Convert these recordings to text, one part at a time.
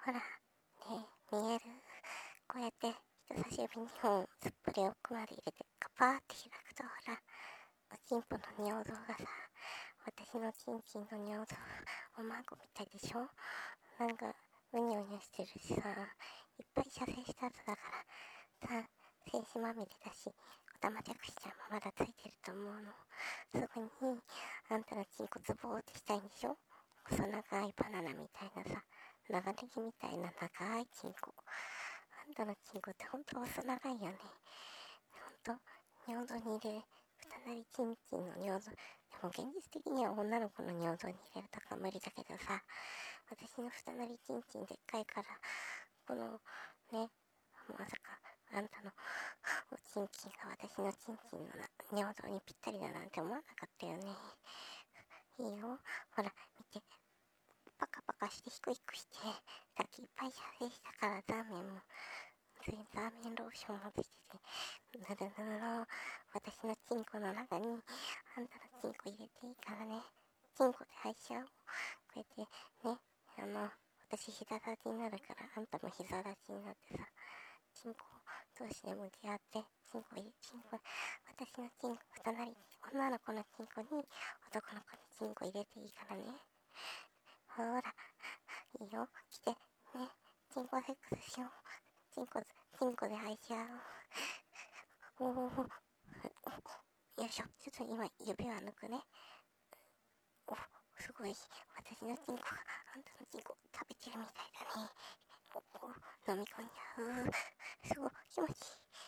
ほら、ねえ、見える？こうやって人差し指2本すっぽり奥まで入れてカパーって開くと、ほら、おちんぽの尿道がさ、私のチンチンの尿道、おまんこみたいでしょ？なんか、うにょうにょしてるしさ、いっぱい射精した後だからさ、精子まみれだし、おたまじゃくしちゃんもまだついてると思うの。そこに、あんたのチンコズボーってしたいんでしょ？細長いバナナみたいなさ、長ネギみたいな長いチンコ。あんたのチンコってほんと細長いよね。ほんと、尿道に入れ、二なりチンチンの尿道。でも現実的には女の子の尿道に入れるとか無理だけどさ、私の二なりチンチンでっかいから、この、ね、まさか、あんたのおちんちんが私のチンチンの尿道にぴったりだなんて思わなかったよね。いいよ。ほら、見て。パカパカしてヒクヒクして、さっきいっぱい射精したからザーメンも、ザーメンローションもついてて、ぬるぬるの私のチンコの中に、あんたのチンコ入れていいからね。チンコで配車を、こうやってね、私膝立ちになるから、あんたも膝立ちになってさ、チンコ同士で向き合って、チンコ、私のチンコ、隣、女の子のチンコに、男の子のチンコ入れていいからね。ほら、いいよ、来て、ね、チンコセックスしよう。チンコで愛し合おう。おー、よいしょ、ちょっと今、指輪抜くね。お、すごい、私のチンコが、あんたのチンコ食べてるみたいだね。お、飲み込んじゃう。すごい、気持ちいい。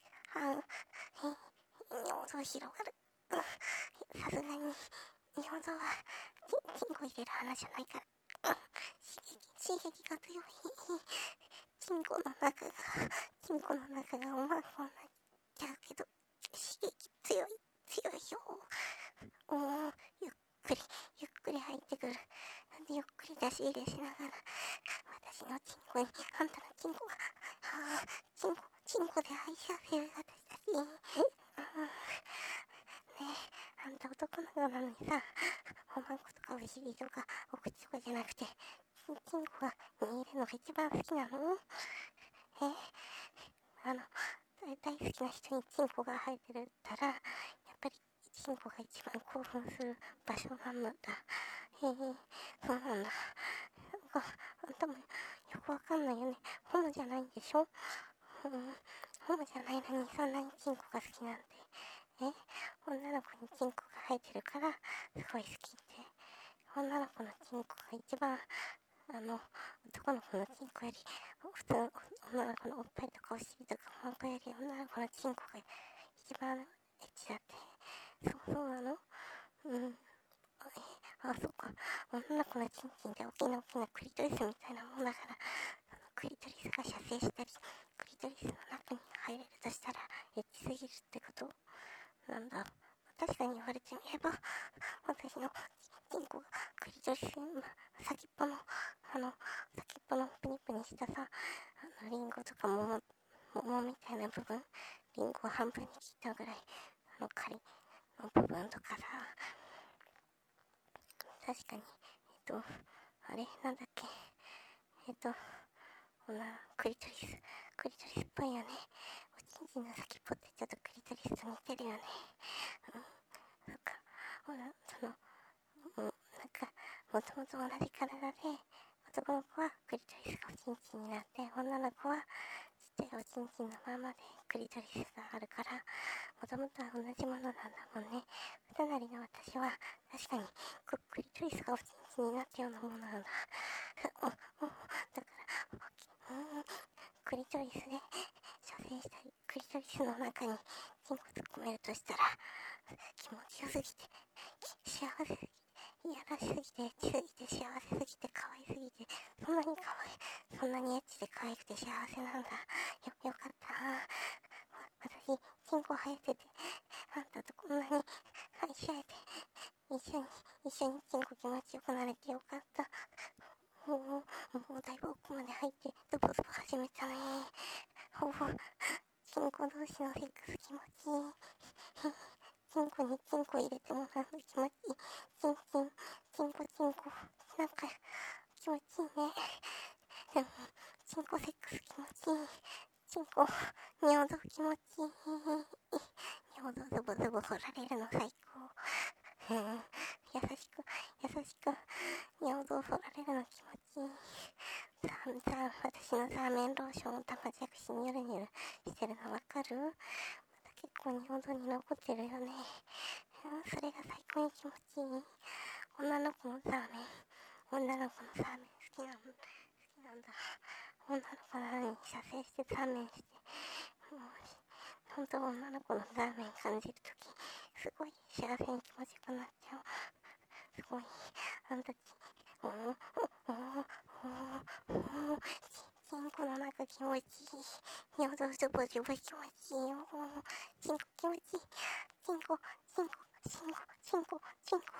尿道広がる。さすがに、尿道は、チンコ入れる花じゃないから。刺激が強い。チンコの中がおまんこになっちゃうけど、刺激強いよ。おー、ゆっくり入ってくる。ゆっくり出し入れしながら、私のチンコに、あんたのチンコが、チンコで愛し合ってる私たち。ねえ、あんた男の子なのにさ、おまんことかお尻とかお口とかじゃなくて、チンコが握るのが一番好きなの？大好きな人にチンコが生えてるったら、やっぱりチンコが一番興奮する場所なんだ。そうなんだ。あんたもよくわかんないよね。ホモじゃないんでしょ？ホモじゃないのにそんなにチンコが好きなんて。女の子にチンコが生えてるから、すごい好きって。女の子のチンコが一番、男の子のチンコより、普通の女の子のおっぱいとかお尻とかおっぱいより女の子のチンコが一番エッチだって。そうなの？そうか。女の子のチンチンって大きなクリトリスみたいなもんだから、クリトリスが射精したり、クリトリスの中に入れるとしたら、エッチすぎるってことなんだ。確かに言われてみれば、私のチンコがクリトリスの先っぽのプニプニしたさ、リンゴとか桃みたいな部分、リンゴを半分に切ったぐらい、仮の部分とかさ、確かに、あれなんだっけ、クリトリスっぽいよね。おちんちんの先っぽってちょっとクリトリスと似てるよね。そっか。ほら、なんか、もともと同じ体で、男の子はクリトリスがおちんちんになって、女の子はちっちゃいおちんちんのままでクリトリスがあるから、もともとは同じものなんだもんね。ふたなりの私は、確かにクリトリスがおちんちんになったようなものなんだ。だから、クリトリスで射精したり、クリトリスの中にチンコ突っ込めるとしたら、気持ちよすぎて、幸せすぎて、いやらしすぎて、エッチすぎて、幸せすぎて、可愛すぎて、そんなに可愛い、そんなにエッチで可愛くて幸せなんだ。よかった私、チンコ生えてて、あんたとこんなに愛し合えて、一緒にチンコ気持ちよくなれてよかった。もうだいぶ奥まで入って、ズボズボ始めたね。チンコ同士のセックス気持ちいい。チンコにチンコ入れてもらうの気持ちいい。チンコ。なんか、気持ちいいね。 チンコセックス気持ちいい。チンコ、尿道気持ちいい。尿道ズボズボ掘られるの最高。優しく、優しく、尿道掘られるの気持ちいい。私のザーメンローションを玉じゃくしニュルニュルしてるのわかる？まだ結構尿道に残ってるよね。それが最高に気持ちいい。女の子のザーメン。女の子のザーメン好きなんだ。女の子なのに射精してザーメンして。もう、ほんと女の子のザーメン感じるとき、すごい幸せに気持ちよくなっちゃう。すごい。あんたち、チンコの中気持ちいい。尿道ズボズボ気持ちいいよ。チンコ気持ちいい。チンコ気持ちいい。チンコ、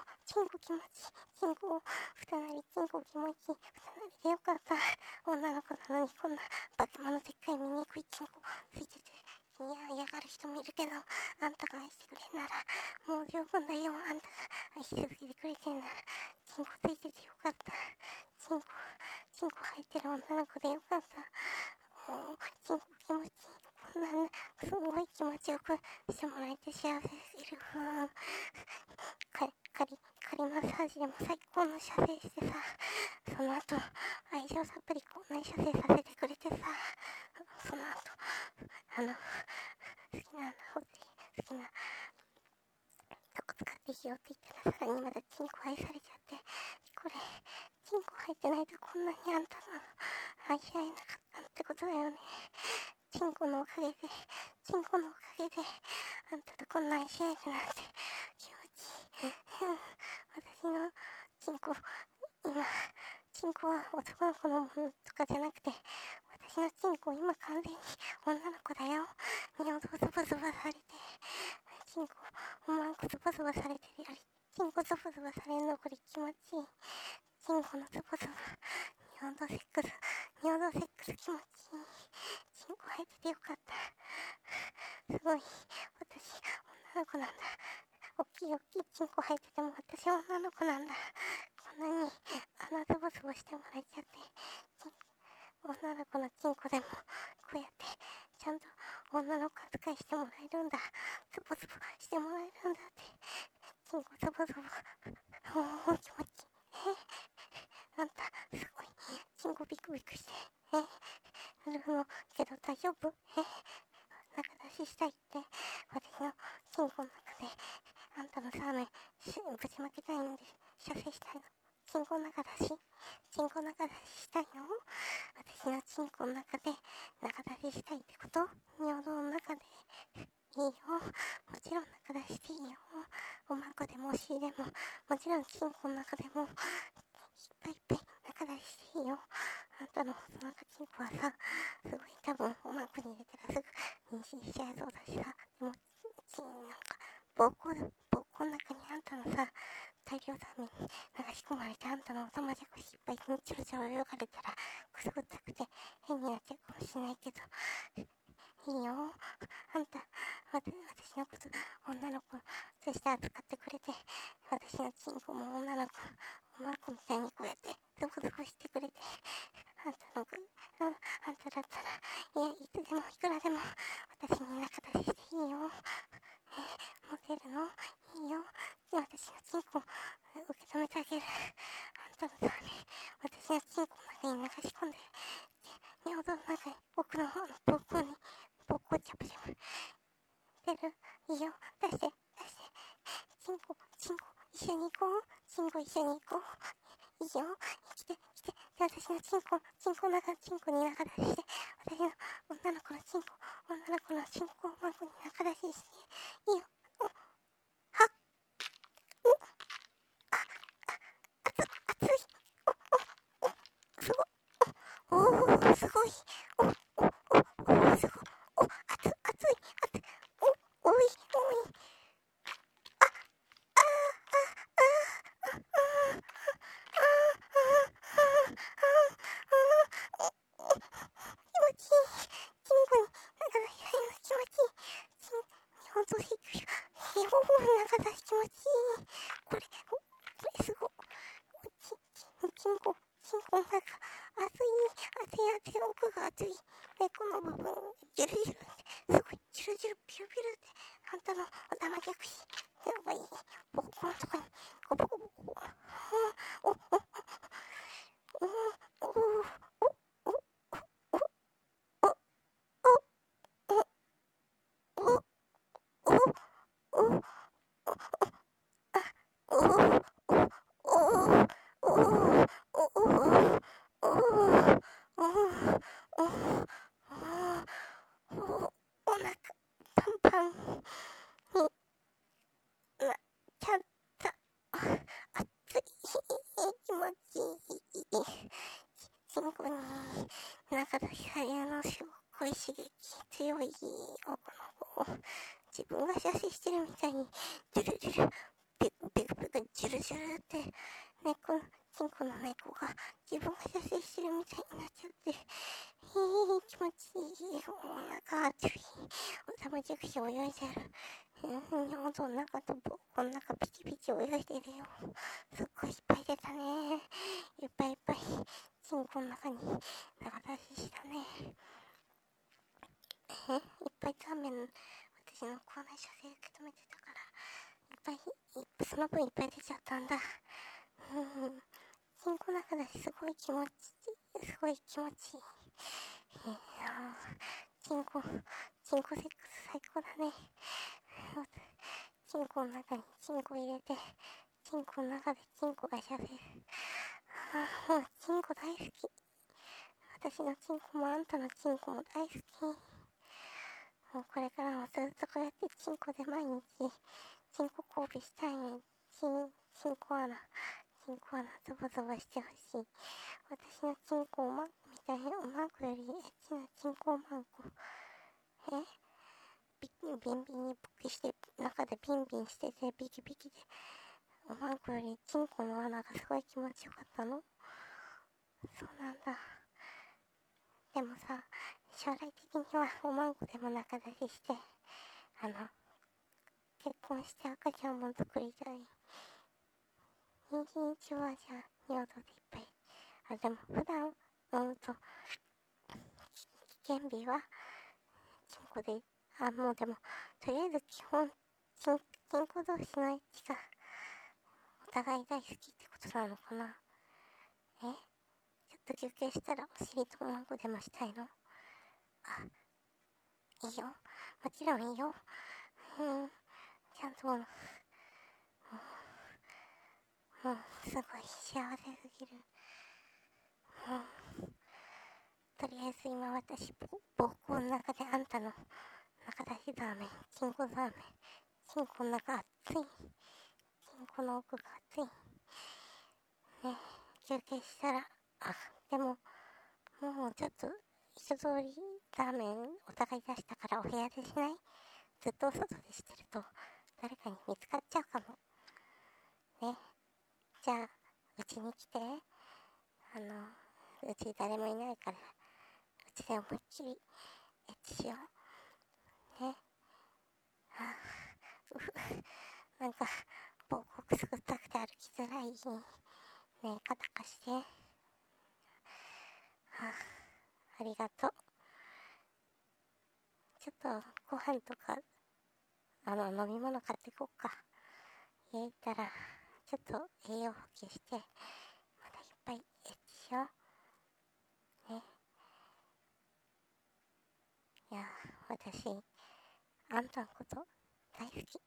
ふたなりチンコ気持ちいい。ふたなりでよかった。女の子なのにこんなバケモノでっかい醜いチンコついてて。いや、嫌がる人もいるけど、あんたが愛してくれんなら、もう十分だよ。あんたが愛し続けてくれてんなら、チンコついててよかった。チンコ入ってる女の子でよかった。チンコ気持ちいい。こんなね、すごい気持ちよくしてもらえて幸せすぎる。仮マッサージでも最高の射精してさ、その後、愛情たっぷりこんなに射精させてくれてさ、その後、好きなとこ使っていいよって言ったらさらにまだチンコ愛されちゃって、これ、チンコ入ってないとこんなにあんたの愛し合えなかったってことだよね。チンコのおかげで、あんたとこんな愛し合えるなんて気持ちいい。私のチンコは男の子のものとかじゃなくて、私のチンコ今完全に女の子だよ。尿道ズボズボされて、チンコ、おまんこズボズボされてるより、チンコズボズボされるのこれ気持ちいい。チンコのズボズボ、尿道セックス気持ちいい。チンコ入っててよかった。すごい、私、女の子なんだ。おっきいチンコ入ってても私女の子なんだ。こんなに穴ズボズボしてもらえちゃって、女の子のチンコでもこうやってちゃんと女の子扱いしてもらえるんだ。ズボズボしてもらえるんだって。チンコズボズボ、気持ちいい。あんたすごいチンコビクビクしてるのけど大丈夫？中出ししたいって私のチンコの中であんたのサーメンぶちまけたいんで射精したいの。チンコ中出ししたいの？私のチンコの中で中出ししたいってこと？尿道の中でいいよ。もちろん中出していいよ。おまんこでもお尻でも、もちろんチンコの中でもいっぱい中出していいよ。あんたのなんかチンコはさ、すごい多分おまんこに入れたらすぐ妊娠しちゃいそうだしさ、でもなんか膀胱の中にあんたのさ、大量サーメンに流し込まれてあんたのおたまじゃくしいっぱいにちょろちょろ泳がれたらくすぐったくて変になっちゃうかもしれないけど、いいよ。あんた、私のこと女の子として扱ってくれて、私のチンコも女の子、おまんこみたいにこうやってズボズボしてくれて、あんただったら、いつでもいくらでも私に中出ししていいよ。モテるの？いいよ。私のチンコ受け止めてあげる。あんたのために私のチンコの中に流し込んで、尿道の中に奥の方の膀胱チャプチャプ出る？いいよ。出して。チンコ一緒に行こう。チンコ一緒に行こう。いいよ。来て。で、私のチンコに中出しして、私の女の子のチンコをマンコに中出しして、いいよ。はっ、熱い。すごい。すごい。すごい。熱い。おい。気持ちいい。チンコに中出し入るの気持ちいい。尿道セックス。中出し気持ちいい。これすごい。チンコの中、熱い手の奥が熱い猫の部分、ジュルジュルって、すごい、ジュルジュル、ピルピルって、あんたの頭逆し、なんかいい、ボコのとこに、ボコボコ、お、お、お、お、お、お、お腹パンパンになっちゃった。熱い、気持ちいい。チンコに中出し早のすごい刺激強い奥の方を自分が射精してるみたいにジュルジュルペクペクペクジュルジュルってチンコの猫が自分が射精してるみたいになっちゃって気持ちいい。お腹熱い。おたまじゃくし泳いでる。尿道の中とこの中ピチピチ泳いでるよ。すっごいいっぱい出たね。いっぱいいっぱいチンコの中に長出ししたね。いっぱいザーメン私の口内射精受け止めてたからいっぱいその分いっぱい出ちゃったんだ。チンコの中だしすごい気持ちいい。すごい気持ちいい。チンコセックス最高だね。チンコの中にチンコ入れてチンコの中でチンコが射精。もうチンコ大好き。私のチンコもあんたのチンコも大好き。もうこれからもずっとこうやってチンコで毎日チンコ交尾したいね。チンコ穴ゾバゾバしてほしい。私のチンコをマンコみたいなマンコよりエッチなチンコマンコ。ビンビンに勃起して中でビンビンしててビキビキでおマンコよりチンコの穴がすごい気持ちよかったの。そうなんだ。でもさ、将来的にはおまんこでも仲出しして結婚して赤ちゃんも作りたい。妊娠中はじゃあ尿道でいっぱい。でも普段危険日はチンコでもうでもとりあえず基本チンコ同士のエッチがお互い大好きってことなのかな。ちょっと休憩したらお尻とおまんこでもしたいの。いいよ、もちろんいいよ。ちゃんとすごい幸せすぎる。とりあえず今私膀胱の中であんたの中出しザーメン、チンコザーメン、チンコの中熱い、チンコの奥が熱いね。休憩したらでももうちょっと一通りザーメンお互い出したからお部屋でしない？ずっとお外でしてると誰かに見つかっちゃうかもね。じゃあうちに来て、うち誰もいないからうちで思いっきりエッチしようね。なんか膀胱くすぐったくて歩きづらいね。肩貸して。ありがとう。ちょっとご飯とか飲み物買ってこうか。家行ったらちょっと栄養補給してまたいっぱいエッチしようね。いや私あんたのこと大好き。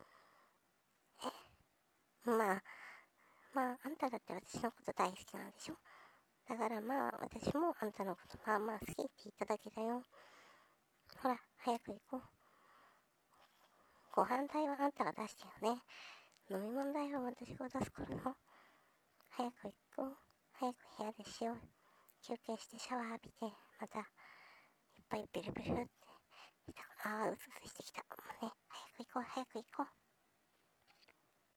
まああんただって私のこと大好きなんでしょ。だから私もあんたのこと好きって言っただけだよ。ほら早く行こう。ご飯代はあんたが出してよね。飲み物代は私が出すからな。早く行こう。早く部屋でしよう。休憩してシャワー浴びてまたいっぱいビルビルってうずうずしてきた。もうね、早く行こう。